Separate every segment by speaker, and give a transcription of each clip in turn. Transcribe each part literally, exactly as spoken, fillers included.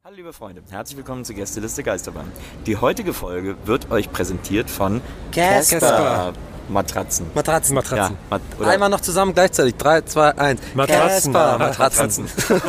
Speaker 1: Hallo liebe Freunde, herzlich willkommen zur Gästeliste Geisterbahn. Die heutige Folge wird euch präsentiert von
Speaker 2: Casper.
Speaker 1: Matratzen.
Speaker 2: Matratzen.
Speaker 3: Matratzen.
Speaker 1: Ja, Mat- oder
Speaker 2: Einmal noch zusammen gleichzeitig. drei, zwei, eins.
Speaker 3: Matratzen.
Speaker 2: Casper. Matratzen.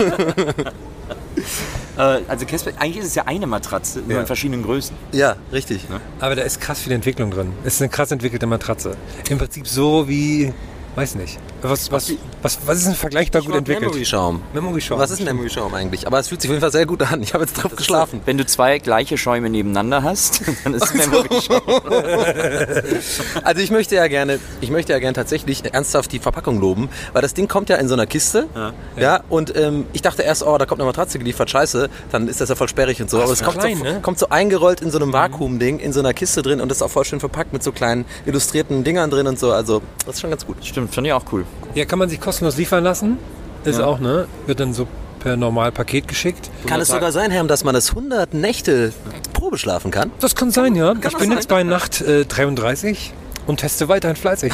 Speaker 1: äh, also Casper, eigentlich ist es ja eine Matratze, nur
Speaker 2: Ja.
Speaker 1: in verschiedenen Größen.
Speaker 2: Ja, richtig.
Speaker 3: Aber da ist krass viel Entwicklung drin. Es ist eine krass entwickelte Matratze. Im Prinzip so wie, weiß nicht. Was, was, was, was ist denn vergleichbar gut entwickelt?
Speaker 2: Memory-Schaum.
Speaker 3: Memory-Schaum.
Speaker 2: Was ist ein Memory-Schaum eigentlich? Aber es fühlt sich auf jeden Fall sehr gut an. Ich habe jetzt drauf geschlafen.
Speaker 1: Wenn du zwei gleiche Schäume nebeneinander hast, dann ist es Memory-Schaum.
Speaker 2: Also ich möchte ja gerne, ich möchte ja gerne tatsächlich ernsthaft die Verpackung loben, weil das Ding kommt ja in so einer Kiste, ja, ja und ähm, ich dachte erst, oh, da kommt eine Matratze geliefert, scheiße, dann ist das ja voll sperrig und so,
Speaker 3: Ach,
Speaker 2: aber es kommt,
Speaker 3: klein,
Speaker 2: so,
Speaker 3: ne?
Speaker 2: kommt so eingerollt in so einem Vakuumding, in so einer Kiste drin und ist auch voll schön verpackt mit so kleinen illustrierten Dingern drin und so, also das ist schon ganz gut.
Speaker 1: Stimmt, fand ich auch cool.
Speaker 3: Ja, kann man sich kostenlos liefern lassen. Ist
Speaker 1: Ja.
Speaker 3: auch, ne? Wird dann so per Normalpaket geschickt.
Speaker 2: Kann es sogar sein, Herr, dass man das hundert Nächte Probe schlafen kann?
Speaker 3: Das kann sein, ja. Ich
Speaker 2: das
Speaker 3: bin
Speaker 2: sein?
Speaker 3: jetzt bei Nacht äh, dreiunddreißig und teste weiterhin fleißig.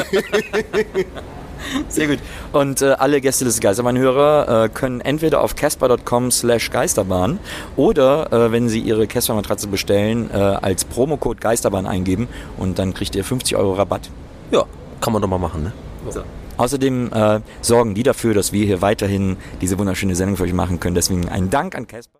Speaker 1: Sehr gut. Und äh, alle Gästeliste Geisterbahn-Hörer äh, können entweder auf casper punkt com slash Geisterbahn oder, äh, wenn sie ihre Casper-Matratze bestellen, äh, als Promocode Geisterbahn eingeben und dann kriegt ihr fünfzig Euro Rabatt.
Speaker 2: Ja, kann man doch mal machen, ne?
Speaker 1: So. Außerdem äh, sorgen die dafür, dass wir hier weiterhin diese wunderschöne Sendung für euch machen können. Deswegen ein Dank an Casper.